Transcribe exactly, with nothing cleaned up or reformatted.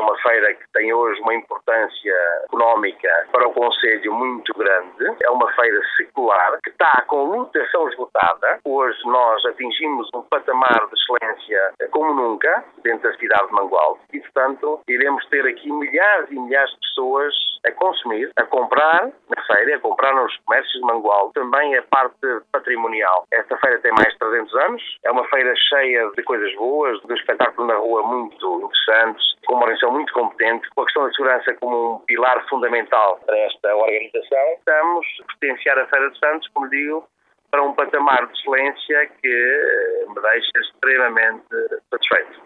uma feira que tem hoje uma importância económica para o concelho muito grande. É uma feira secular que está com lotação esgotada. Hoje nós atingimos um patamar de excelência como nunca dentro da cidade de Mangualde e, portanto, iremos ter aqui milhares e milhares de pessoas a consumir, a comprar na feira, a comprar nos comércios de Mangualde. Também a parte patrimonial. Esta feira tem mais de trezentos anos. É uma feira cheia de coisas boas, de espetáculo na rua muito interessantes, com uma organização muito competente, com a questão da segurança como um pilar fundamental para esta organização. Estamos a potenciar a Feira dos Santos, como digo, para um patamar de excelência que me deixa extremamente satisfeito.